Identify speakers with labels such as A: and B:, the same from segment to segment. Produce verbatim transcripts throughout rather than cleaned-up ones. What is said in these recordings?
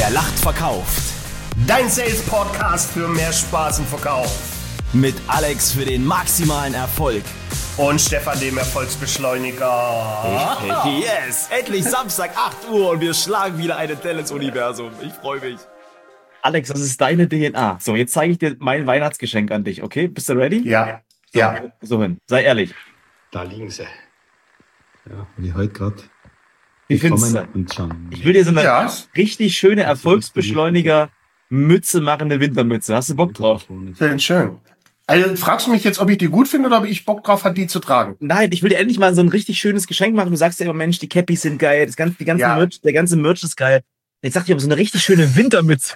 A: Wer lacht, verkauft.
B: Dein Sales-Podcast für mehr Spaß im Verkauf.
A: Mit Alex für den maximalen Erfolg.
B: Und Stefan, dem Erfolgsbeschleuniger.
A: Yes! Endlich Samstag, acht Uhr und wir schlagen wieder eine Delle ins Universum. Ich freue mich.
C: Alex, das ist deine D N A. So, jetzt zeige ich dir mein Weihnachtsgeschenk an dich, okay? Bist du ready?
B: Ja,
C: so,
B: ja.
C: So hin, sei ehrlich.
D: Da liegen sie. Ja, und ich heute gerade.
C: Wie findest du? Ich will dir so eine ja. richtig schöne Erfolgsbeschleuniger-Mütze machen, eine Wintermütze. Hast du Bock drauf?
B: Schön, schön. Also fragst du mich jetzt, ob ich die gut finde oder ob ich Bock drauf habe, die zu tragen?
C: Nein, ich will dir endlich mal so ein richtig schönes Geschenk machen. Du sagst ja immer, Mensch, die Cappies sind geil, das ganze, die ganze ja. Merch, der ganze Merch ist geil. Jetzt sag ich aber so eine richtig schöne Wintermütze.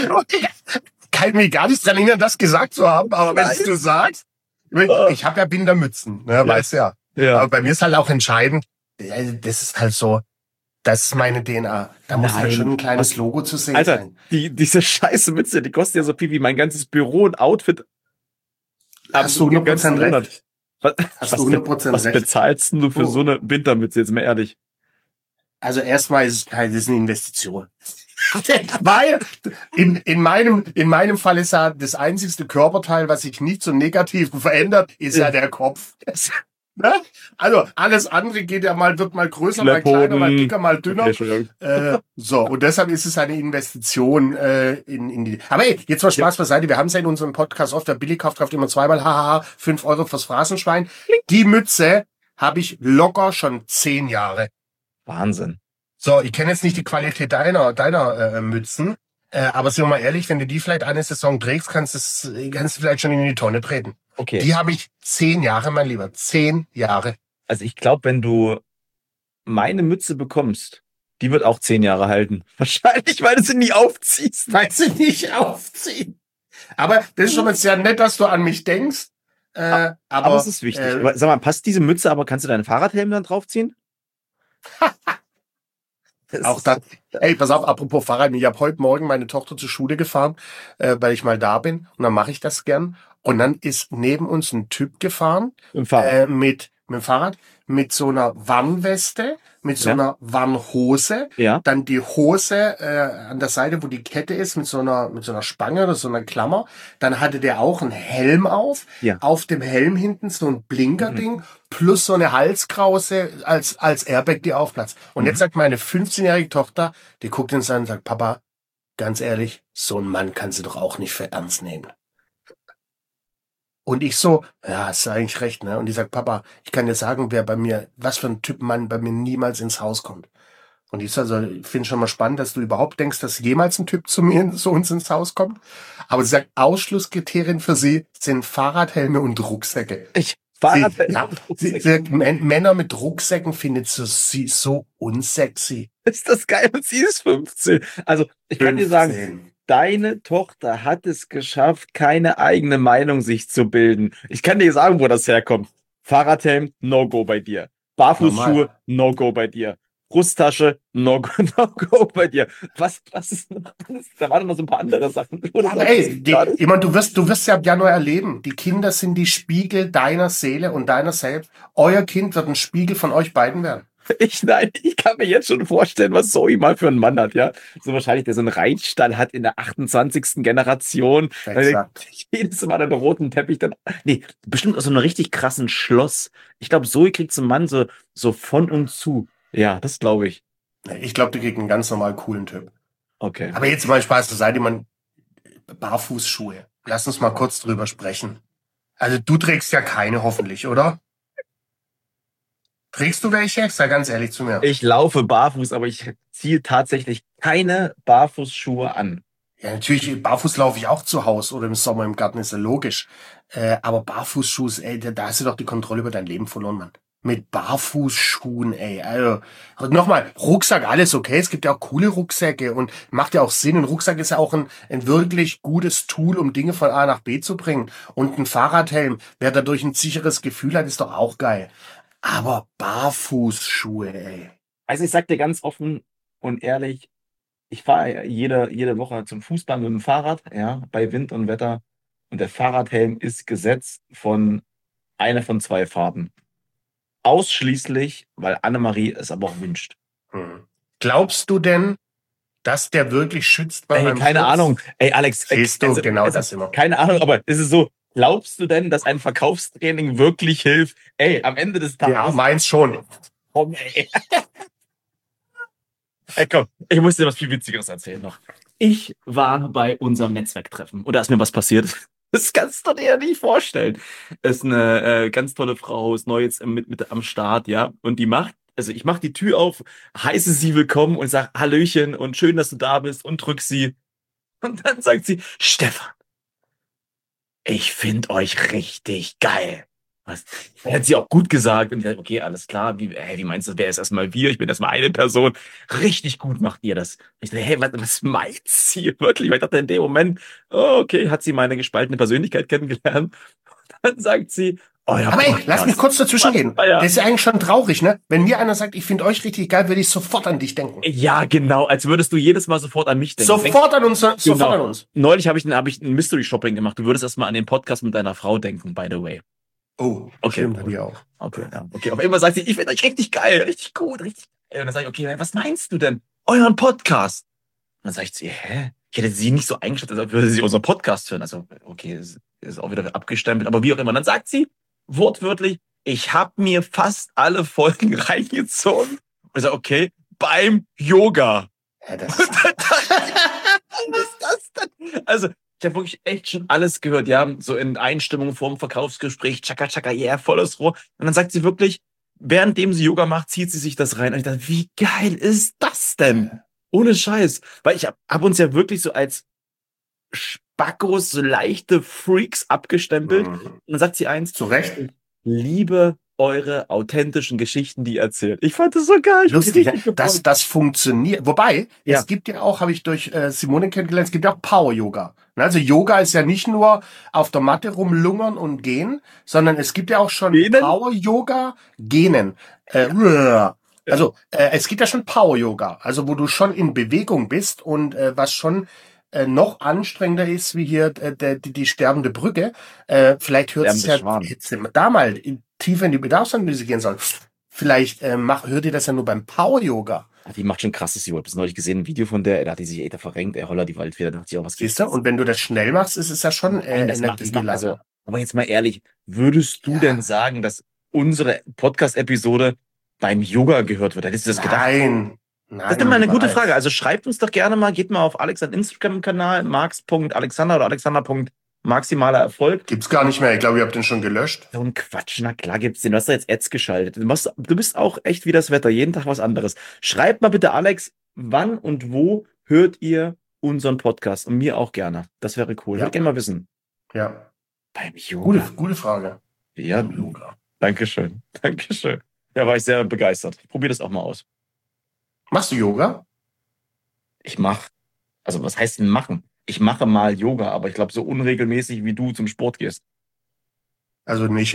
B: Kann ich mich gar nicht dran erinnern, das gesagt zu haben, aber wenn du sagst, ich, ich habe ja Wintermützen, ne, ja. weißt du ja. ja. Aber bei mir ist halt auch entscheidend, das ist halt so, das ist meine D N A. Da muss halt schon ein kleines Was? Logo zu sehen
C: Alter,
B: sein.
C: Die, diese scheiße Mütze, die kostet ja so viel wie mein ganzes Büro und Outfit.
B: Hast du hundert Prozent recht.
C: Was, Hast was, du hundert Prozent was recht. bezahlst du für oh. so eine Wintermütze, jetzt mal ehrlich?
B: Also erstmal ist es das ist eine Investition. Weil in, in, meinem, in meinem Fall ist ja das einzigste Körperteil, was sich nicht zum Negativen verändert, ist ja der Kopf. Ne? Also alles andere geht ja mal, wird mal größer, mal kleiner, mal dicker, mal dünner. Okay, äh, so, und deshalb ist es eine Investition äh, in, in die. Aber ey, jetzt mal Spaß beiseite. Wir haben es ja in unserem Podcast oft, wer billig kauft, kauft immer zweimal, hahaha, fünf Euro fürs Phrasenschwein. Die Mütze habe ich locker schon zehn Jahre.
C: Wahnsinn.
B: So, ich kenne jetzt nicht die Qualität deiner, deiner äh, Mützen, äh, aber sind wir mal ehrlich, wenn du die vielleicht eine Saison trägst, kannst, das, kannst du vielleicht schon in die Tonne treten.
C: Okay.
B: Die habe ich zehn Jahre, mein Lieber. Zehn Jahre.
C: Also ich glaube, wenn du meine Mütze bekommst, die wird auch zehn Jahre halten. Wahrscheinlich, weil du sie nie aufziehst.
B: Weil sie nicht aufziehen. Aber das ist schon mal sehr nett, dass du an mich denkst. Äh, aber,
C: aber es ist wichtig. Äh, Sag mal, passt diese Mütze, aber kannst du deinen Fahrradhelm dann draufziehen?
B: Das auch das. Ey, pass auf, apropos Fahrrad. Ich habe heute Morgen meine Tochter zur Schule gefahren, äh, weil ich mal da bin. Und dann mache ich das gern. Und dann ist neben uns ein Typ gefahren äh, mit mit dem Fahrrad, mit so einer Warnweste, mit so ja. einer Warnhose,
C: ja.
B: dann die Hose äh, an der Seite, wo die Kette ist, mit so einer mit so einer Spange oder so einer Klammer. Dann hatte der auch einen Helm auf,
C: ja.
B: auf dem Helm hinten so ein Blinkerding mhm. plus so eine Halskrause als als Airbag, die aufplatzt. Und mhm. jetzt sagt meine fünfzehnjährige Tochter, die guckt uns an und sagt, Papa, ganz ehrlich, so ein Mann kannst du doch auch nicht für ernst nehmen. Und ich so, ja, hast du eigentlich recht, ne? Und die sagt, Papa, ich kann dir sagen, wer bei mir, was für ein Typ Mann bei mir niemals ins Haus kommt. Und ich so, also, ich finde schon mal spannend, dass du überhaupt denkst, dass jemals ein Typ zu mir, zu uns ins Haus kommt. Aber sie sagt, Ausschlusskriterien für sie sind Fahrradhelme und Rucksäcke.
C: Ich, Fahrradhelme
B: ja, und Rucksäcke. Sie, sie sagt, Männer mit Rucksäcken findet sie so, so unsexy.
C: Ist das geil? Und sie ist fünfzehn. Also, ich kann dir sagen, deine Tochter hat es geschafft, keine eigene Meinung sich zu bilden. Ich kann dir sagen, wo das herkommt. Fahrradhelm, No-Go bei dir. Barfußschuhe, No-Go bei dir. Brusttasche, No-Go, No-Go bei dir. Was, was ist noch? Da waren noch so ein paar andere Sachen.
B: Aber ey, die, ich meine, du wirst, du wirst ja ab Januar erleben. Die Kinder sind die Spiegel deiner Seele und deiner selbst. Euer Kind wird ein Spiegel von euch beiden werden.
C: Ich, nein, ich kann mir jetzt schon vorstellen, was Zoe mal für einen Mann hat, ja. So wahrscheinlich, der so einen Reitstall hat in der achtundzwanzigsten Generation.
B: Exakt.
C: Jedes Mal einen roten Teppich dann. Nee, bestimmt aus so einem richtig krassen Schloss. Ich glaube, Zoe kriegt so einen Mann so, so von und zu. Ja, das glaube ich.
B: Ich glaube, die kriegt einen ganz normal coolen Typ.
C: Okay.
B: Aber jetzt mal Spaß zur Seite, man, Barfußschuhe. Lass uns mal kurz drüber sprechen. Also du trägst ja keine, hoffentlich, oder? Trägst du welche? Sei ganz ehrlich zu mir.
C: Ich laufe barfuß, aber ich ziehe tatsächlich keine Barfußschuhe an.
B: Ja, natürlich, barfuß laufe ich auch zu Hause oder im Sommer im Garten, ist ja logisch. Äh, aber Barfußschuhe, ey, da hast du doch die Kontrolle über dein Leben verloren, Mann. Mit Barfußschuhen, ey. Also, nochmal, Rucksack, alles okay. Es gibt ja auch coole Rucksäcke und macht ja auch Sinn. Ein Rucksack ist ja auch ein, ein wirklich gutes Tool, um Dinge von A nach B zu bringen. Und ein Fahrradhelm, wer dadurch ein sicheres Gefühl hat, ist doch auch geil. Aber Barfußschuhe, ey.
C: Also ich sag dir ganz offen und ehrlich, ich fahre jede, jede Woche zum Fußball mit dem Fahrrad, ja, bei Wind und Wetter. Und der Fahrradhelm ist gesetzt von einer von zwei Farben. Ausschließlich, weil Annemarie es aber auch wünscht.
B: Hm. Glaubst du denn, dass der wirklich schützt bei
C: Ey,
B: meinem
C: keine
B: Schutz.
C: Ahnung. Ey, Alex.
B: Siehst du,
C: also,
B: genau
C: also,
B: das immer.
C: Keine Ahnung, aber ist es so, glaubst du denn, dass ein Verkaufstraining wirklich hilft? Ey, am Ende des Tages.
B: Ja, meins schon.
C: Komm, ey. Ey, komm, ich muss dir was viel Witzigeres erzählen noch. Ich war bei unserem Netzwerktreffen und da ist mir was passiert. Das kannst du dir ja nicht vorstellen. Ist eine äh, ganz tolle Frau, ist neu jetzt mit, mit am Start, ja. Und die macht, also ich mach die Tür auf, heiße sie willkommen und sag Hallöchen und schön, dass du da bist und drück sie. Und dann sagt sie, Stefan, ich find euch richtig geil. Was? Das hat sie auch gut gesagt. Und ich dachte, okay, alles klar. Wie, hey, wie meinst du, wer ist erstmal wir? Ich bin erstmal eine Person. Richtig gut macht ihr das. Ich dachte, hey, was, was meint sie wirklich? Weil ich dachte in dem Moment, oh, okay, hat sie meine gespaltene Persönlichkeit kennengelernt. Und dann sagt sie, oh ja.
B: Aber ey, lass mich kurz dazwischen gehen.
C: Ja.
B: Das ist ja eigentlich schon traurig, ne? Wenn mir einer sagt, ich finde euch richtig geil, würde ich sofort an dich denken.
C: Ja, genau. Als würdest du jedes Mal sofort an mich denken.
B: Sofort an uns, sofort
C: Genau.
B: an uns.
C: Neulich habe ich, hab ich ein Mystery Shopping gemacht. Du würdest erstmal an den Podcast mit deiner Frau denken, by the way.
B: Oh,
C: Okay.
B: stimmt, bei dir auch.
C: Okay, ja. Okay, auf einmal sagt sie, ich finde euch richtig geil, richtig gut, richtig geil. Und dann sage ich, okay, was meinst du denn? Euren Podcast. Und dann sagt sie, hä? Ich hätte sie nicht so eingeschätzt, als würde sie unseren Podcast hören. Also, okay, ist, ist auch wieder abgestempelt, aber wie auch immer. Und dann sagt sie, wortwörtlich, ich habe mir fast alle Folgen reingezogen. Und ich sage, okay, beim Yoga.
B: Ja, das
C: Was ist das denn? Also, ich habe wirklich echt schon alles gehört, ja, so in Einstimmung vorm Verkaufsgespräch, tschakka, tschakka, yeah, volles Rohr. Und dann sagt sie wirklich, währenddem sie Yoga macht, zieht sie sich das rein. Und ich dachte, wie geil ist das denn? Ohne Scheiß. Weil ich hab, hab uns ja wirklich so als Spackos, so leichte Freaks abgestempelt.
B: Mhm.
C: Und dann sagt sie eins,
B: zu Recht.
C: ich liebe eure authentischen Geschichten, die ihr erzählt. Ich fand das so geil. Ich
B: Lustig,
C: bin richtig
B: ne? das,
C: gefreut.
B: das funktioniert. Wobei,
C: Ja.
B: es gibt ja auch, habe ich durch äh, Simone kennengelernt, es gibt ja auch Power-Yoga. Also Yoga ist ja nicht nur auf der Matte rumlungern und gehen, sondern es gibt ja auch schon
C: Genen?
B: Power-Yoga, gehen. Äh, Also äh, es gibt ja schon Power-Yoga, also wo du schon in Bewegung bist und äh, was schon äh, noch anstrengender ist, wie hier äh, der, die, die sterbende Brücke. Äh, vielleicht hört es ja
C: Schwan.
B: jetzt da mal in, tiefer in die Bedarfsanalyse gehen soll. Vielleicht äh, mach, hört ihr das ja nur beim Power-Yoga.
C: Ah, die macht schon krasses Yoga. Ich habe das neulich gesehen, ein Video von der, da hat die sich echt verrenkt, ey, holla die Waldfeder, da dachte ich auch, was
B: Siehst du? Und wenn du das schnell machst, ist es ja schon äh,
C: Nein, das macht, das macht,
B: Energielager.
C: also, aber jetzt mal ehrlich, würdest du
B: Ja.
C: denn sagen, dass unsere Podcast-Episode beim Yoga gehört wird? Hättest du das gedacht?
B: Nein. Nein.
C: Das ist doch mal eine gute
B: niemals.
C: Frage. Also schreibt uns doch gerne mal, geht mal auf Alex an Instagram-Kanal, marx.alexander oder alexander.maximaler Erfolg.
B: Gibt's gar nicht mehr. Ich glaube, ihr habt den schon gelöscht.
C: So ein Quatsch, na klar gibt's den. Du hast da jetzt Ads geschaltet. Du, machst, du bist auch echt wie das Wetter, jeden Tag was anderes. Schreibt mal bitte, Alex, wann und wo hört ihr unseren Podcast? Und mir auch gerne. Das wäre cool.
B: Ja.
C: Ich würde gerne mal wissen.
B: Ja.
C: Beim Yoga.
B: Gute, gute Frage.
C: Ja,
B: Yoga.
C: Dankeschön. Dankeschön. Ja, war ich sehr begeistert. Ich probiere das auch mal aus.
B: Machst du Yoga?
C: Ich mache, also was heißt denn machen? Ich mache mal Yoga, aber ich glaube so unregelmäßig, wie du zum Sport gehst.
B: Also nicht.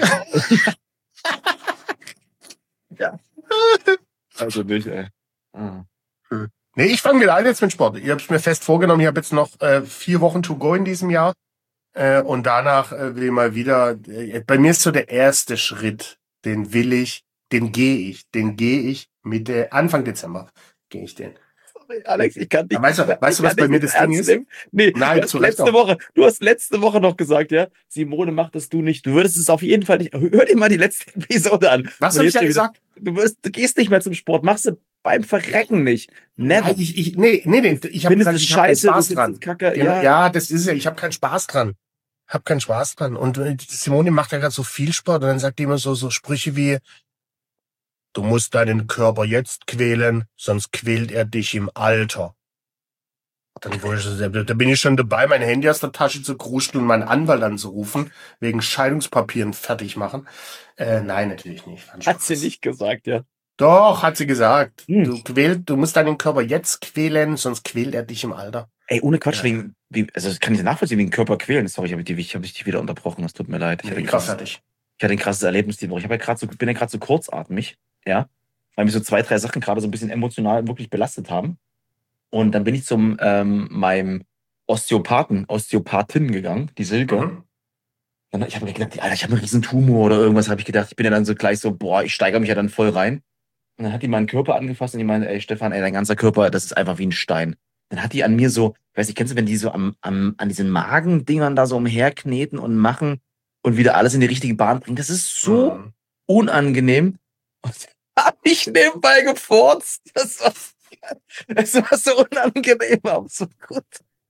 C: Ja. Also nicht, ey. Ah.
B: Nee, ich fange wieder an jetzt mit Sport. Ich habe es mir fest vorgenommen. Ich habe jetzt noch äh, vier Wochen to go in diesem Jahr. Äh, und danach äh, will ich mal wieder. Äh, bei mir ist so der erste Schritt, den will ich, den gehe ich, den gehe ich Mitte, Anfang Dezember gehe ich den.
C: Sorry, Alex, ich kann nicht.
B: Aber weißt du-
C: ich
B: weißt du, was
C: kann
B: bei mir
C: nicht
B: das Ding
C: ernst
B: ist?
C: nehmen. Nee,
B: Nein,
C: du hast
B: zu Recht
C: letzte
B: auch.
C: Woche, du hast letzte Woche noch gesagt, ja, Simone macht das du nicht. Du würdest es auf jeden Fall nicht. Hör dir mal die letzte Episode an.
B: Was
C: Und
B: habe ich
C: jetzt
B: ja
C: wieder-
B: gesagt?
C: Du wirst, du gehst nicht mehr zum Sport, machst du beim Verrecken nicht. Never.
B: Nein, ich, ich, nee, nee, nee. Ich habe
C: Findest
B: gesagt,
C: es
B: ich habe keinen
C: scheiße, du
B: Spaß
C: findest
B: dran.
C: es kacke.
B: Genau,
C: Ja,
B: ja, das ist ja, ich habe keinen Spaß dran. Hab keinen Spaß dran. Und äh, Simone macht ja gerade so viel Sport und dann sagt die immer so, so Sprüche wie, du musst deinen Körper jetzt quälen, sonst quält er dich im Alter. Dann wurde ich, da bin ich schon dabei, mein Handy aus der Tasche zu kruschen und meinen Anwalt anzurufen, wegen Scheidungspapieren fertig machen. Äh, nein, natürlich nicht. Fand
C: hat sie
B: Spaß.
C: nicht gesagt, ja.
B: Doch, hat sie gesagt.
C: Hm.
B: Du quält, du musst deinen Körper jetzt quälen, sonst quält er dich im Alter.
C: Ey, ohne Quatsch,
B: Ja.
C: wegen, wie, also das kann ich nachvollziehen, wegen Körper quälen. Sorry, ich habe dich, hab ich dich wieder unterbrochen, das tut mir leid. Ich hatte ein
B: Ich war
C: krasses,
B: fertig.
C: ich hatte ein krasses Erlebnis die Woche. Ich hab ja grad so, bin ja gerade so kurzatmig, ja, weil mich so zwei, drei Sachen gerade so ein bisschen emotional wirklich belastet haben. Und dann bin ich zum ähm, meinem Osteopathen, Osteopathin gegangen, die Silke.
B: Mhm.
C: Dann, ich habe mir gedacht, Alter, ich habe einen riesen Tumor oder irgendwas, habe ich gedacht. Ich bin ja dann so gleich so, boah, ich steigere mich ja dann voll rein. Und dann hat die meinen Körper angefasst und die meinte, ey Stefan, ey, dein ganzer Körper, das ist einfach wie ein Stein. dann hat die an mir so, ich weiß nicht, kennst du, wenn die so am, am, an diesen Magendingern da so umherkneten und machen und wieder alles in die richtige Bahn bringen? Das ist so
B: Mhm.
C: unangenehm. Und hab ich nebenbei gefurzt. Das war, das war so unangenehm, aber so gut.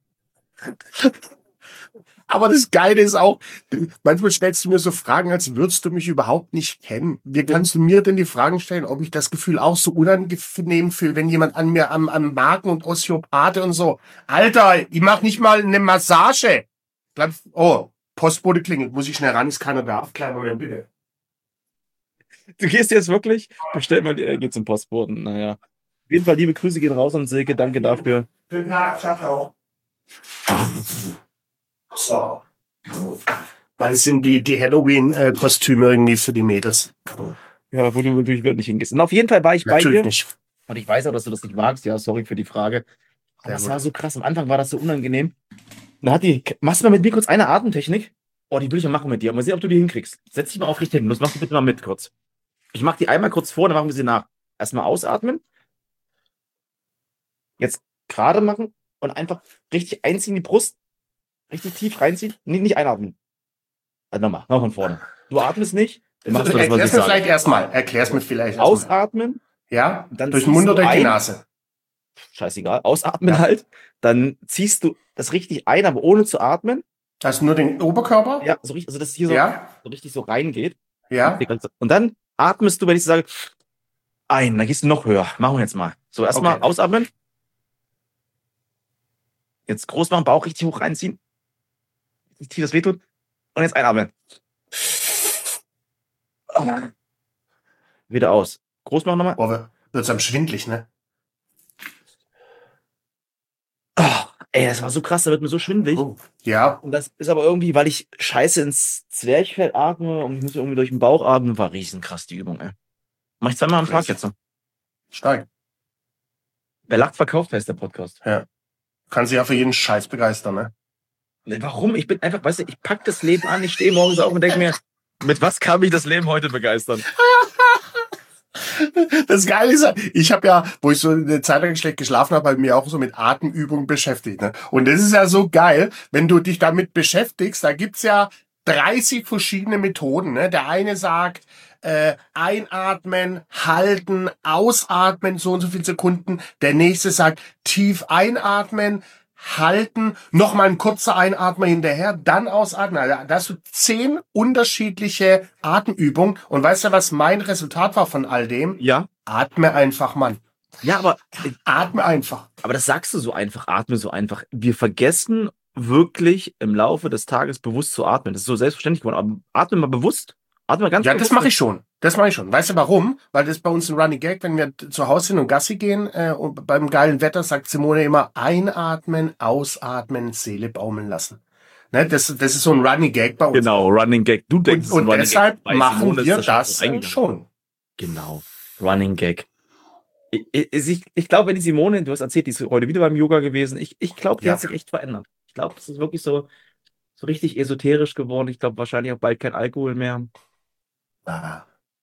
B: Aber das Geile ist auch, manchmal stellst du mir so Fragen, als würdest du mich überhaupt nicht kennen. Wie kannst du mir denn die Fragen stellen, ob ich das Gefühl auch so unangenehm fühle, wenn jemand an mir am, am Magen und Osteopathe und so. Alter, ich mach nicht mal eine Massage. Bleib, oh, Postbote klingelt, muss ich schnell ran, ist keiner da. Kleinen Moment, bitte.
C: Du gehst jetzt wirklich? Bestell mal, er geht zum Postboten. Naja. Auf jeden Fall liebe Grüße gehen raus an Silke. Danke dafür.
B: Schönen Tag, ciao. So. Weil es sind die, die Halloween-Kostüme irgendwie für die Mädels.
C: Ja, wo du natürlich wirklich nicht hingehst. Und auf jeden Fall war ich bei
B: Natürlich
C: dir.
B: nicht.
C: Und ich weiß auch, dass du das nicht magst. Ja, sorry für die Frage. Aber
B: Sehr
C: das
B: gut.
C: war so krass. Am Anfang war das so unangenehm. Da hat die, machst du mal mit mir kurz eine Atemtechnik? Oh, die will ich mal machen mit dir. Mal sehen, ob du die hinkriegst. Setz dich mal aufrecht hin. Das machst du bitte mal mit kurz. Ich mach die einmal kurz vor, dann machen wir sie nach. Erstmal ausatmen. Jetzt gerade machen und einfach richtig einziehen in die Brust. Richtig tief reinziehen. Nee, nicht einatmen. Also nochmal, noch von vorne. Du atmest nicht. Dann machst du das, was
B: Erklär's
C: ich
B: mir
C: sage.
B: vielleicht erstmal. Erklär's mir vielleicht erstmal.
C: Ausatmen.
B: Ja?
C: Dann
B: Durch den
C: ziehst
B: Mund
C: du
B: oder durch die
C: ein.
B: Nase?
C: Scheißegal. Ausatmen
B: Ja.
C: halt. Dann ziehst du das richtig ein, aber ohne zu atmen.
B: Also nur den Oberkörper?
C: Ja, so richtig, also dass es hier so,
B: Ja?
C: so richtig so reingeht.
B: Ja?
C: Und dann atmest du, wenn ich sage, ein, dann gehst du noch höher. Machen wir jetzt mal. So, erstmal
B: Okay.
C: ausatmen. Jetzt groß machen, Bauch richtig hoch reinziehen. Nicht tief, das wehtut. Und jetzt einatmen. Wieder aus. Groß machen nochmal.
B: Boah, wird's am schwindlig, ne?
C: Oh, ey, das war so krass, da wird mir so schwindelig.
B: Oh. Ja.
C: Und das ist aber irgendwie, weil ich scheiße ins Zwerchfell atme und ich muss irgendwie durch den Bauch atmen, war riesenkrass die Übung, ey. Mach ich zweimal am Tag jetzt so.
B: Stark.
C: Wer lacht, verkauft, heißt der Podcast.
B: Kann sich ja für jeden Scheiß begeistern, ne?
C: Warum? Ich bin einfach, weißt du, ich pack das Leben an, ich stehe morgens auf und denke mir, mit was kann mich das Leben heute begeistern?
B: Das Geile ist, ich habe ja, wo ich so eine Zeit lang schlecht geschlafen habe, halt mir auch so mit Atemübungen beschäftigt. Ne? Und das ist ja so geil, wenn du dich damit beschäftigst, da gibt's ja dreißig verschiedene Methoden. Ne? Der eine sagt, äh, einatmen, halten, ausatmen, so und so viele Sekunden. Der nächste sagt, tief einatmen, halten, nochmal ein kurzer Einatmer hinterher, dann ausatmen. Also, da hast du zehn unterschiedliche Atemübungen. Und weißt du, was mein Resultat war von all dem?
C: Ja.
B: Atme einfach, Mann.
C: Ja, aber,
B: Atme einfach.
C: aber das sagst du so einfach, atme so einfach. Wir vergessen wirklich im Laufe des Tages bewusst zu atmen. Das ist so selbstverständlich geworden. Aber atme mal bewusst. Atme mal ganz
B: Ja,
C: bewusst.
B: das mache ich schon. Das mache ich schon. Weißt du warum? Weil das ist bei uns ein Running Gag, wenn wir zu Hause sind und Gassi gehen äh, und beim geilen Wetter sagt Simone immer einatmen, ausatmen, Seele baumeln lassen. Ne, das, das ist so ein Running Gag bei uns.
C: Genau, Running Gag. Du denkst,
B: Und, und
C: es ist ein Running
B: deshalb
C: Gag. Bei
B: machen
C: Simone ist
B: wir
C: schon
B: das
C: so eingegangen.
B: schon.
C: Genau, Running Gag. Ich, ich, ich glaube, wenn die Simone, du hast erzählt, die ist heute wieder beim Yoga gewesen. Ich, ich glaube, die
B: Ja.
C: hat sich echt verändert. Ich glaube, es ist wirklich so, so richtig esoterisch geworden. Ich glaube, wahrscheinlich auch bald kein Alkohol mehr.
B: Ah,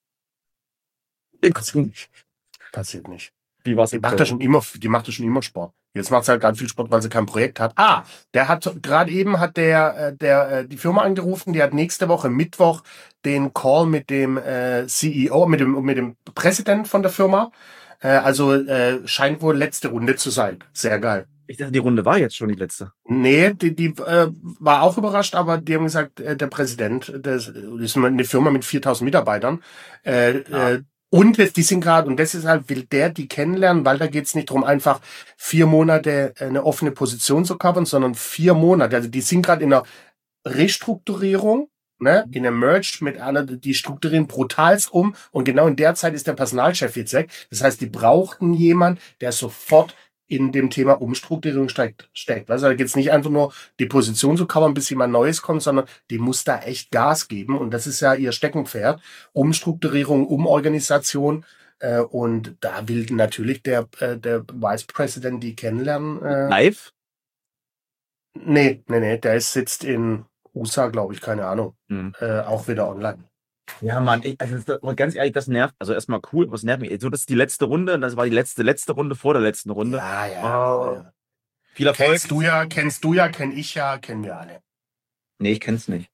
B: passiert nicht.
C: Wie war's
B: Die
C: im
B: macht ja
C: Köln?
B: schon immer, die macht ja schon immer Sport. Jetzt macht sie halt gerade viel Sport, weil sie kein Projekt hat. Ah, der hat gerade eben hat der, äh, der äh, die Firma angerufen. Die hat nächste Woche Mittwoch den Call mit dem äh, C E O, mit dem mit dem Präsidenten von der Firma. Äh, also äh, scheint wohl letzte Runde zu sein. Sehr geil.
C: Ich dachte, die Runde war jetzt schon die letzte.
B: Nee, die, die äh, war auch überrascht, aber die haben gesagt, äh, der Präsident, das ist eine Firma mit viertausend Mitarbeitern, äh,
C: Ja.
B: äh, und das, die sind gerade, und deshalb will der die kennenlernen, weil da geht's nicht darum, einfach vier Monate eine offene Position zu covern, sondern vier Monate. Also die sind gerade in einer Restrukturierung, ne, in einem Merge mit einer, die strukturieren brutals um, und genau in der Zeit ist der Personalchef jetzt weg. Das heißt, die brauchten jemanden, der sofort in dem Thema Umstrukturierung steckt. steckt. Also da geht's nicht einfach nur, die Position zu covern, bis jemand Neues kommt, sondern die muss da echt Gas geben. Und das ist ja ihr Steckenpferd. Umstrukturierung, Umorganisation. Äh, und da will natürlich der, äh, der Vice President die kennenlernen. Äh,
C: Live?
B: nee, nee, nee, der ist, sitzt in U S A, glaube ich, keine Ahnung.
C: Hm.
B: Äh, auch wieder online.
C: Ja, Mann, ich, also das- aber ganz ehrlich, das nervt. Also erstmal cool, was nervt mich? So, das ist die letzte Runde, das war die letzte, letzte Runde vor der letzten Runde.
B: Ja, ja.
C: Oh.
B: ja.
C: Viel Erfolg.
B: Kennst du ja, kennst du ja, kenn ich ja, kennen wir alle.
C: Nee, ich kenn's nicht.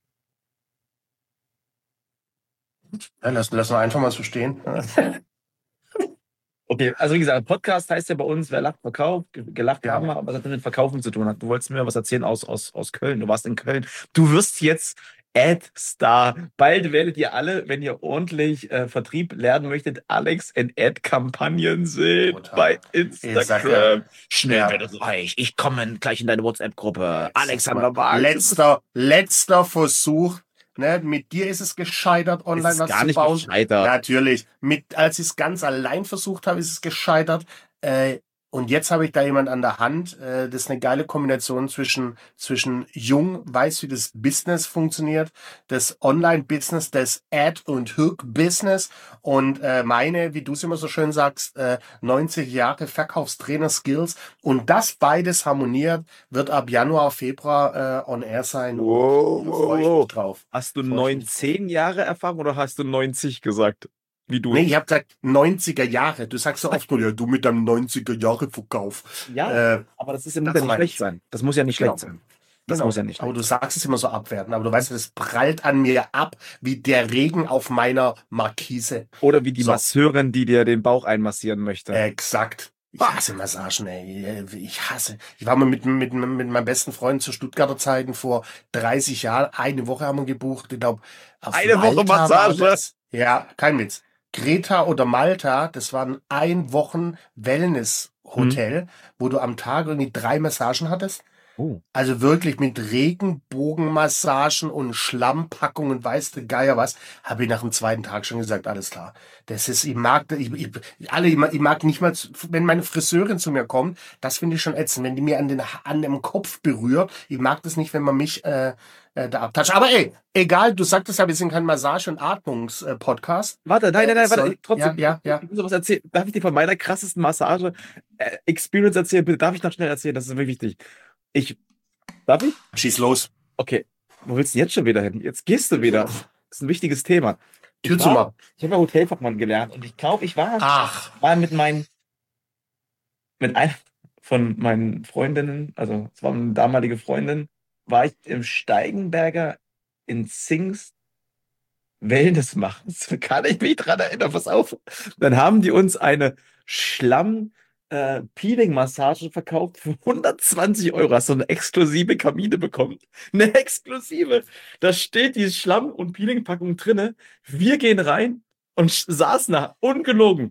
B: Ja, lass, lass mal einfach mal so stehen.
C: Okay, also wie gesagt, Podcast heißt ja bei uns, wer lacht, verkauft. Ge- Gelacht
B: Ja.
C: haben wir, aber was hat mit Verkaufen zu tun hat. Du wolltest mir was erzählen aus, aus, aus Köln. Du warst in Köln. Du wirst jetzt Ad-Star. Bald werdet ihr alle, wenn ihr ordentlich äh, Vertrieb lernen möchtet, Alex in Ad-Kampagnen sehen
B: Total.
C: bei
B: Ich sag
C: Instagram.
B: ja,
C: Schnell
B: ja.
C: wird es reich. Ich komme gleich in deine WhatsApp-Gruppe.
B: Sag
C: Alexander
B: mal,
C: Wagner.
B: letzter, letzter Versuch. Ne, mit dir ist es gescheitert, online
C: ist
B: was
C: gar
B: zu
C: nicht
B: bauen.
C: gescheitert.
B: Natürlich. Mit, als ich es ganz allein versucht habe, ist es gescheitert. Äh, und jetzt habe ich da jemand an der Hand. Äh, das ist eine geile Kombination zwischen, zwischen jung, weiß, wie das Business funktioniert, das Online-Business, das Ad- und Hook-Business und äh, meine, wie du es immer so schön sagst, äh, neunzig Jahre Verkaufstrainer-Skills. Und das beides harmoniert, wird ab Januar, Februar äh, on air sein.
C: Wow,
B: Und da freue ich
C: wow,
B: mich
C: wow.
B: drauf.
C: Hast du
B: Freue ich mich.
C: neunzehn Jahre Erfahrung oder hast du neunzig gesagt? Wie du?
B: Nee, ich habe gesagt neunziger Jahre. Du sagst so oft nur, ja, du mit deinem neunziger Jahre Verkauf.
C: Ja,
B: Äh,
C: aber das ist ja, muss
B: das
C: ja nicht
B: meine
C: schlecht
B: ich.
C: sein. Das muss ja nicht
B: Genau.
C: schlecht sein. Das
B: Genau.
C: muss ja nicht
B: Aber
C: schlecht
B: du
C: sein.
B: sagst es immer so abwerten. Aber du weißt, das prallt an mir ab wie der Regen auf meiner Markise.
C: Oder wie die
B: So.
C: Masseurin, die dir den Bauch einmassieren möchte.
B: Exakt. Ich hasse Massagen, ey. Ich hasse. Ich war mal mit, mit, mit meinem besten Freund zu Stuttgarter Zeiten vor dreißig Jahren. Eine Woche haben wir gebucht. Ich glaube,
C: Eine Woche Massage?
B: Ja, kein Witz. Kreta oder Malta, das waren ein Wochen Wellness-Hotel,
C: Mhm.
B: wo du am Tag irgendwie drei Massagen hattest.
C: Oh.
B: Also wirklich mit Regenbogenmassagen und Schlammpackungen, weißt du, Geier was, habe ich nach dem zweiten Tag schon gesagt, alles klar. Das ist, ich mag, ich, ich, alle, ich mag, ich mag nicht mal, wenn meine Friseurin zu mir kommt, das finde ich schon ätzend, wenn die mir an den, an dem Kopf berührt. Ich mag das nicht, wenn man mich äh, äh, da abtatscht. Aber ey, egal, du sagtest ja, wir sind kein Massage- und Atmungs-Podcast.
C: Warte, nein, nein, nein,
B: Soll-
C: warte. Trotzdem,
B: ja, ja, ja.
C: ich muss noch was erzählen. Darf ich dir von meiner krassesten Massage-Experience erzählen? Bitte, darf ich noch schnell erzählen? Das ist wirklich wichtig. Ich, darf ich?
B: Schieß los.
C: Okay. Wo willst du denn jetzt schon wieder hin? Jetzt gehst du wieder. Das ist ein wichtiges Thema.
B: Tür
C: Ich
B: zu
C: war-
B: machen.
C: Ich habe ja Hotelfachmann gelernt und ich glaube, ich war
B: Ach,
C: mal mit meinen, mit einer von meinen Freundinnen, also es war eine damalige Freundin, war ich im Steigenberger in Zingst Wellness machen. So kann ich mich dran erinnern, pass auf. Dann haben die uns eine Schlamm äh, Peeling-Massage verkauft für hundertzwanzig Euro. Hast du eine exklusive Kabine bekommen. Eine exklusive. Da steht die Schlamm- und Peeling-Packung drinne. Wir gehen rein und sch- saßen da, ungelogen,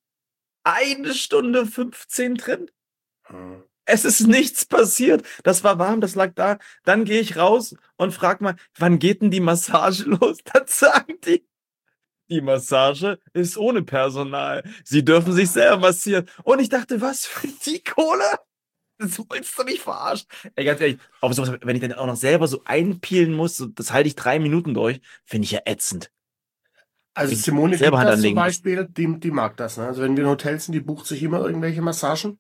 C: eine Stunde fünfzehn drin.
B: Hm.
C: Es ist nichts passiert. Das war warm, das lag da. Dann gehe ich raus und frag mal, wann geht denn die Massage los? Dann sagen die, die Massage ist ohne Personal. Sie dürfen sich selber massieren. Und ich dachte, was für die Kohle? Das willst du mich verarschen? Ey, ganz ehrlich, aber sowas, wenn ich dann auch noch selber so einpeelen muss, so, das halte ich drei Minuten durch, finde ich ja ätzend.
B: Also
C: Ich
B: Simone gibt
C: selber Hand
B: das zum
C: anlegen muss.
B: Beispiel, die, die mag das. Ne? Also wenn wir in Hotels sind, die bucht sich immer irgendwelche Massagen.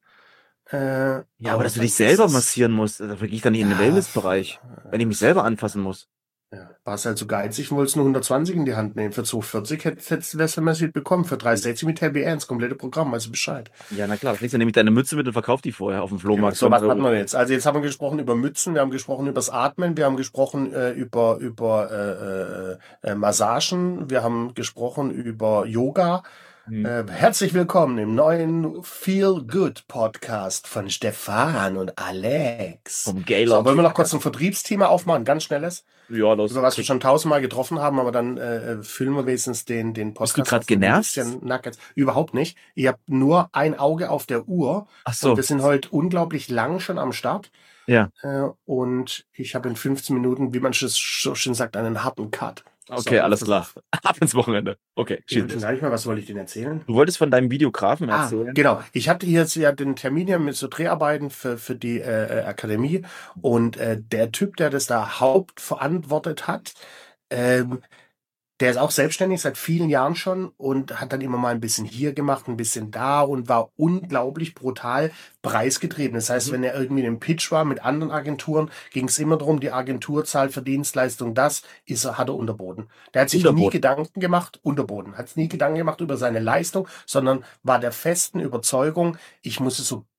B: Äh,
C: Ja, aber dass du
B: dann
C: dich selber
B: ist es-
C: massieren musst, dafür gehe ich dann nicht in den
B: Ja,
C: Wellnessbereich, wenn ich mich selber anfassen muss.
B: Ja, warst halt so geizig und wolltest nur hundertzwanzig in die Hand nehmen. Für zweihundertvierzig hättest hättest du das massiert bekommen. Für dreihundertsechzig mit Happy Ends, komplette Programm, weißt du Bescheid.
C: Ja, na klar, da kriegst du nämlich deine Mütze mit und verkauf die vorher auf dem Flohmarkt.
B: So, was hatten wir jetzt? Also jetzt haben wir gesprochen über Mützen, wir haben gesprochen über das Atmen, wir haben gesprochen äh, über über äh, äh, äh, Massagen, wir haben gesprochen über Yoga.
C: Hm.
B: Äh, herzlich willkommen im neuen Feel Good Podcast von Stefan und Alex.
C: Vom
B: So,
C: Gaylord.
B: wollen wir noch kurz ein Vertriebsthema aufmachen, ganz schnelles,
C: Ja, los.
B: über was wir schon tausendmal getroffen haben, aber dann äh, füllen wir wenigstens den den Podcast.
C: Bist du grad
B: auf ein
C: genervt?
B: bisschen Nuggets. Überhaupt nicht. Ich habe nur ein Auge auf der Uhr.
C: Ach so.
B: Und wir sind heute unglaublich lang schon am Start.
C: Ja.
B: Äh, und ich habe in fünfzehn Minuten, wie man es so schön sagt, einen harten Cut.
C: Okay,
B: So,
C: alles klar. Ab ins Wochenende. Okay,
B: Ich
C: schieß.
B: sag ich mal, was wollte ich denn erzählen?
C: Du wolltest von deinem Videografen
B: Ah,
C: erzählen?
B: genau. Ich hatte hier jetzt ja den Termin hier mit so Dreharbeiten für, für die äh, Akademie. Und äh, der Typ, der das da hauptverantwortet hat, ähm, der ist auch selbstständig seit vielen Jahren schon und hat dann immer mal ein bisschen hier gemacht, ein bisschen da und war unglaublich brutal preisgetrieben. Das heißt,
C: Mhm.
B: wenn er irgendwie in einem Pitch war mit anderen Agenturen, ging es immer darum, die Agentur zahlt für Dienstleistung, das ist er, hat er unterboten. Der hat sich nie
C: Unterboten.
B: Gedanken gemacht, unterboten, hat nie Gedanken gemacht über seine Leistung, sondern war der festen Überzeugung, ich muss es so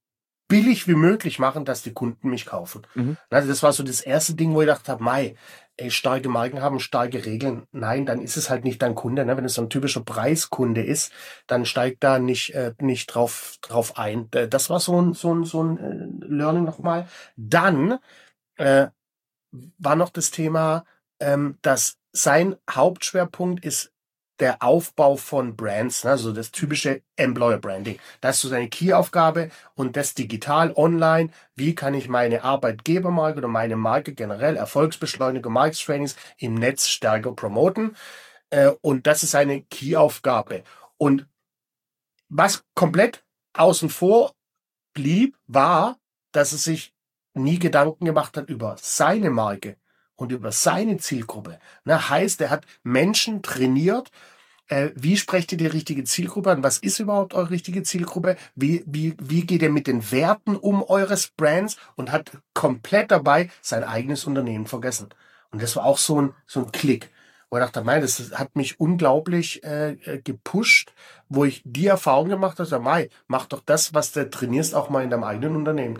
B: billig wie möglich machen, dass die Kunden mich kaufen.
C: Mhm.
B: Also das war so das erste Ding, wo ich gedacht habe, mei, ey, starke Marken haben starke Regeln. Nein, dann ist es halt nicht dein Kunde. Ne? Wenn es so ein typischer Preiskunde ist, dann steigt da nicht äh, nicht drauf drauf ein. Das war so ein so ein so ein äh, Learning nochmal. Dann äh, war noch das Thema, ähm, dass sein Hauptschwerpunkt ist der Aufbau von Brands, ne? Also das typische Employer Branding. Das ist so seine Key-Aufgabe und das digital, online. Wie kann ich meine Arbeitgebermarke oder meine Marke generell, Erfolgsbeschleuniger, Marketrainings im Netz stärker promoten? Äh, und das ist seine Key-Aufgabe. Und was komplett außen vor blieb, war, dass er sich nie Gedanken gemacht hat über seine Marke und über seine Zielgruppe. Na, heißt, er hat Menschen trainiert, äh, wie sprecht ihr die richtige Zielgruppe an? Was ist überhaupt eure richtige Zielgruppe? Wie, wie, wie geht ihr mit den Werten um eures Brands? Und hat komplett dabei sein eigenes Unternehmen vergessen. Und das war auch so ein, so ein Klick, wo ich dachte, mein, das hat mich unglaublich äh, gepusht, wo ich die Erfahrung gemacht habe, Mai, mach doch das, was du trainierst, auch mal in deinem eigenen Unternehmen.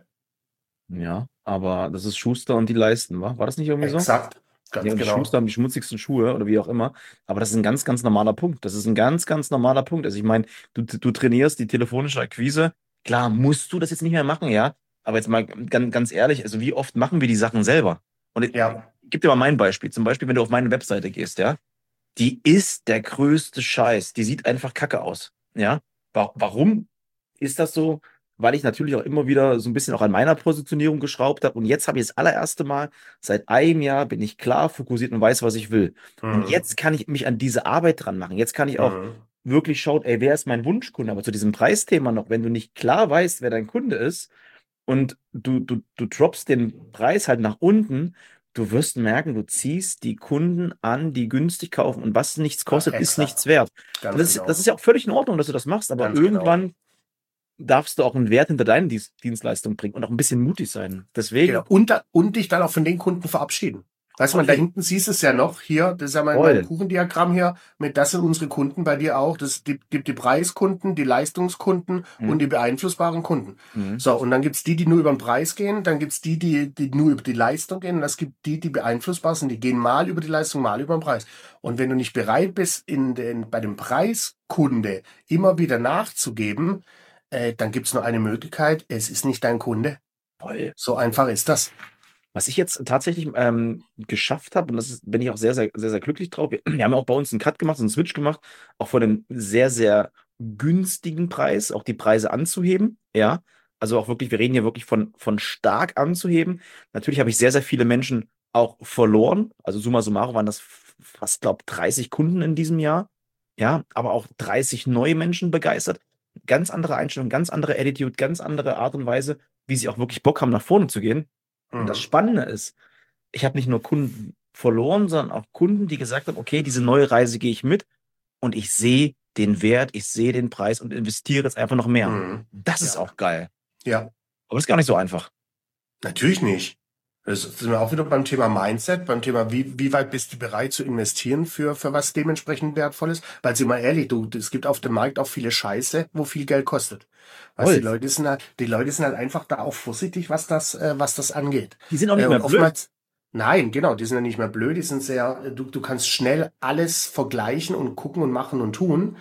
C: Ja, aber das ist Schuster und die Leisten, wa? War das nicht irgendwie so?
B: Exakt, ganz
C: Ja, und die
B: genau.
C: Schuster haben die schmutzigsten Schuhe oder wie auch immer. Aber das ist ein ganz, ganz normaler Punkt. Das ist ein ganz, ganz normaler Punkt. Also ich meine, du, du trainierst die telefonische Akquise. Klar, musst du das jetzt nicht mehr machen, ja. Aber jetzt mal ganz, ganz ehrlich, also wie oft machen wir die Sachen selber? Und ich,
B: Ja,
C: ich gebe dir mal mein Beispiel. Zum Beispiel, wenn du auf meine Webseite gehst, ja. Die ist der größte Scheiß. Die sieht einfach kacke aus. Ja. Wa- Warum ist das so? Weil ich natürlich auch immer wieder so ein bisschen auch an meiner Positionierung geschraubt habe. Und jetzt habe ich das allererste Mal, seit einem Jahr bin ich klar fokussiert und weiß, was ich will. Und
B: mhm.
C: jetzt kann ich mich an diese Arbeit dran machen. Jetzt kann ich auch
B: Mhm.
C: wirklich schauen, ey, wer ist mein Wunschkunde? Aber zu diesem Preisthema noch, wenn du nicht klar weißt, wer dein Kunde ist und du, du, du droppst den Preis halt nach unten, du wirst merken, du ziehst die Kunden an, die günstig kaufen. Und was nichts kostet, ist
B: exakt.
C: nichts wert.
B: Ganz
C: Das ist,
B: genau.
C: das ist ja auch völlig in Ordnung, dass du das machst, aber
B: Ganz genau.
C: irgendwann darfst du auch einen Wert hinter deinen Dies- Dienstleistungen bringen und auch ein bisschen mutig sein. Deswegen,
B: Genau. Und, da, und dich dann auch von den Kunden verabschieden. Weißt du, man, da
C: Okay.
B: hinten siehst du es ja noch, hier, das ist ja mein,
C: Voll.
B: mein Kuchendiagramm hier, mit das sind unsere Kunden bei dir auch. Das gibt, gibt die Preiskunden, die Leistungskunden
C: Mhm.
B: und die beeinflussbaren Kunden.
C: Mhm.
B: So, und dann gibt's die, die nur über den Preis gehen, dann gibt's die, die, die nur über die Leistung gehen, und es gibt die, die beeinflussbar sind, die gehen mal über die Leistung, mal über den Preis. Und wenn du nicht bereit bist, in den, bei dem Preiskunde immer wieder nachzugeben, äh, dann gibt's nur eine Möglichkeit, es ist nicht dein Kunde.
C: Voll.
B: So einfach ist das.
C: Was ich jetzt tatsächlich ähm, geschafft habe, und das ist, bin ich auch sehr, sehr, sehr, sehr glücklich drauf. Wir, wir haben ja auch bei uns einen Cut gemacht, so einen Switch gemacht, auch von einem sehr, sehr günstigen Preis, auch die Preise anzuheben. Ja, also auch wirklich, wir reden hier wirklich von, von stark anzuheben. Natürlich habe ich sehr, sehr viele Menschen auch verloren. Also summa summarum waren das f- fast, glaube ich, dreißig Kunden in diesem Jahr. Ja, aber auch dreißig neue Menschen begeistert. Ganz andere Einstellung, ganz andere Attitude, ganz andere Art und Weise, wie sie auch wirklich Bock haben, nach vorne zu gehen. Und das
B: Mhm.
C: Spannende ist, ich habe nicht nur Kunden verloren, sondern auch Kunden, die gesagt haben, okay, diese neue Reise gehe ich mit und ich sehe den Wert, ich sehe den Preis und investiere jetzt einfach noch mehr.
B: Mhm.
C: Das ist
B: Ja.
C: auch geil.
B: Ja,
C: Aber das ist gar nicht so einfach.
B: natürlich nicht. Das sind wir auch wieder beim Thema Mindset, beim Thema, wie, wie weit bist du bereit zu investieren für, für was dementsprechend wertvoll ist? Weil, sind wir ehrlich, du, es gibt auf dem Markt auch viele Scheiße, wo viel Geld kostet. Weißt,
C: Voll.
B: die Leute sind halt, die Leute sind halt einfach da auch vorsichtig, was das, äh, was das angeht.
C: Die sind auch nicht
B: Äh,
C: mehr
B: und
C: blöd.
B: oftmals, nein, genau, die sind ja nicht mehr blöd, die sind sehr, du, du kannst schnell alles vergleichen und gucken und machen und tun.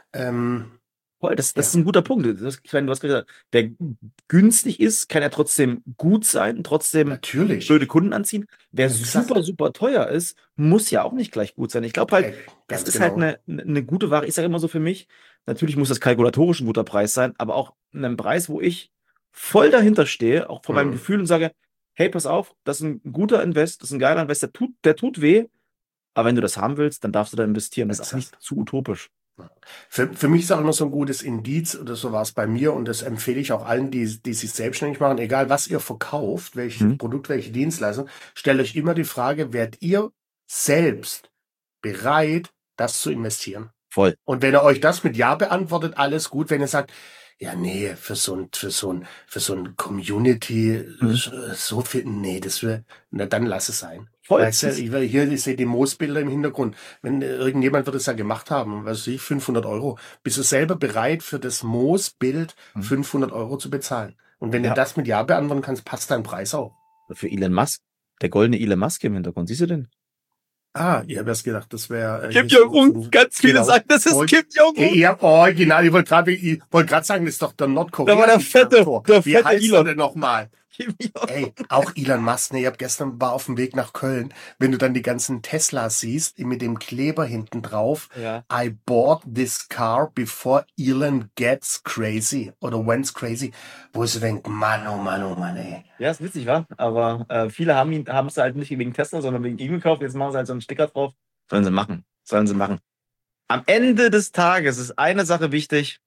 B: Ähm,
C: Voll, das, das
B: ja.
C: ist ein guter Punkt. Das, ich meine, du hast gesagt, wer günstig ist, kann ja trotzdem gut sein, trotzdem
B: Natürlich.
C: blöde Kunden anziehen. Wer
B: Exakt.
C: super, super teuer ist, muss ja auch nicht gleich gut sein. Ich glaube halt,
B: Äh, ganz
C: es ist
B: genau.
C: halt eine, eine gute Ware. Ich sage immer so für mich, natürlich muss das kalkulatorisch ein guter Preis sein, aber auch ein Preis, wo ich voll dahinter stehe, auch von meinem
B: Mhm.
C: Gefühl und sage, hey, pass auf, das ist ein guter Invest, das ist ein geiler Invest, der tut, der tut weh, aber wenn du das haben willst, dann darfst du da investieren. Das ist auch
B: Exakt.
C: nicht zu utopisch.
B: Für, für mich ist auch immer so ein gutes Indiz, oder so war es bei mir, und das empfehle ich auch allen, die, die sich selbstständig machen, egal was ihr verkauft, welches
C: Mhm.
B: Produkt, welche Dienstleistung, stellt euch immer die Frage, werdet ihr selbst bereit, das zu investieren?
C: Voll.
B: Und wenn ihr euch das mit Ja beantwortet, alles gut. Wenn ihr sagt, ja, nee, für so ein, für so ein, für so ein Community,
C: Mhm.
B: so viel, nee, das will, na, dann lass es sein.
C: Voll.
B: Weißt du, ich, hier, ich sehe die Moosbilder im Hintergrund. Wenn äh, irgendjemand wird es ja gemacht haben, was weiß ich, fünfhundert Euro. Bist du selber bereit, für das Moosbild
C: Mhm.
B: fünfhundert Euro zu bezahlen? Und wenn
C: Ja.
B: du das mit Ja beantworten kannst, passt dein Preis auch.
C: Für Elon Musk. Der goldene Elon Musk im Hintergrund. Siehst du den?
B: Ah, ich habe erst gedacht, das wäre... Äh,
C: Kim
B: hier so-
C: Jong-un.
B: so-
C: Ganz viele
B: genau.
C: sagen, das ist
B: Und-
C: Kim Jong-un.
B: Ja, original. Ich wollte gerade ich wollte gerade sagen, das ist doch der Nordkorea.
C: Da war der fette- der
B: Wie
C: fette
B: heißt
C: Elon.
B: er denn nochmal?
C: Kim Jong-un.
B: Ey, auch Elon Musk, ne, ich hab gestern war auf dem Weg nach Köln, wenn du dann die ganzen Teslas siehst, mit dem Kleber hinten drauf,
C: Ja.
B: I bought this car before Elon gets crazy oder went crazy, wo ich so denk, Mann, oh Mann, oh Mann, ey.
C: Ja, ist witzig, wa? Aber äh, viele haben ihn, haben es halt nicht wegen Tesla, sondern wegen ihm gekauft. Jetzt machen sie halt so einen Sticker drauf. Sollen sie machen. Sollen sie machen. Am Ende des Tages ist eine Sache wichtig.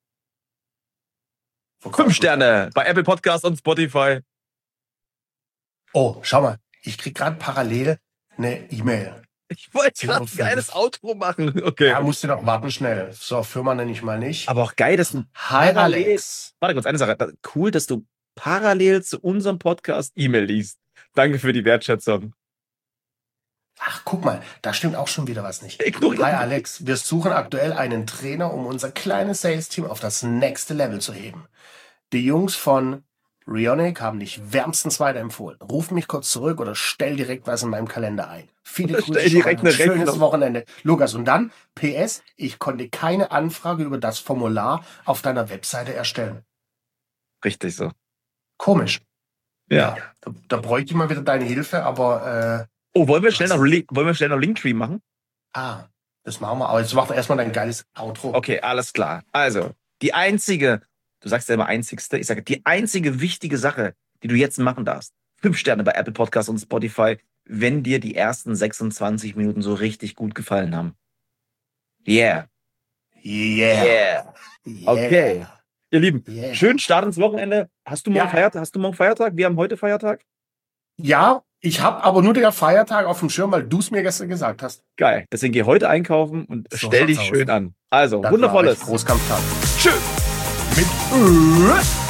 C: Fünf Sterne bei Apple Podcast und Spotify.
B: Oh, schau mal, ich krieg gerade parallel eine E-Mail.
C: Ich wollte
B: Ja,
C: gerade ein geiles Outro machen. Okay.
B: Ja, musst du doch warten schnell. So, Firma nenne ich mal nicht.
C: Aber auch geil, dass du
B: Hi
C: parallel-
B: Alex.
C: Warte kurz, eine Sache. Das- Cool, dass du parallel zu unserem Podcast E-Mail liest. Danke für die Wertschätzung.
B: Ach, guck mal, da stimmt auch schon wieder was nicht.
C: Ignoriere-
B: Hi Alex, wir suchen aktuell einen Trainer, um unser kleines Sales-Team auf das nächste Level zu heben. Die Jungs von Rionic haben dich wärmstens weiterempfohlen. Ruf mich kurz zurück oder stell direkt was in meinem Kalender ein. Viele
C: Oder
B: Grüße,
C: stell direkt
B: schon mal.
C: eine
B: Schönes
C: Rechnung.
B: Wochenende. Lukas, und dann P S, ich konnte keine Anfrage über das Formular auf deiner Webseite erstellen.
C: Richtig so.
B: Komisch.
C: Ja.
B: Da, da bräuchte ich mal wieder deine Hilfe, aber äh,
C: Oh, wollen wir schnell noch, Link- wollen wir schnell noch Linktree machen?
B: ah, das machen wir. Aber jetzt mach doch erstmal dein geiles Outro.
C: Okay, alles klar. Also, die einzige, du sagst ja immer einzigste, ich sage, die einzige wichtige Sache, die du jetzt machen darfst, fünf Sterne bei Apple Podcasts und Spotify, wenn dir die ersten sechsundzwanzig Minuten so richtig gut gefallen haben. Yeah.
B: Yeah.
C: Yeah.
B: Yeah.
C: Okay. Ihr Lieben,
B: Yeah.
C: schönen Start ins Wochenende. Hast du morgen
B: Ja.
C: Feiertag? Hast du morgen Feiertag? Wir haben heute Feiertag.
B: Ja, ich habe aber nur den Feiertag auf dem Schirm, weil du es mir gestern gesagt hast.
C: Geil. Deswegen geh heute einkaufen und
B: So
C: stell dich
B: schaut's
C: schön
B: aus.
C: an. Also,
B: Das
C: wundervolles.
B: war echt Großkampftag.
C: Tschüss.
B: Mit Ö.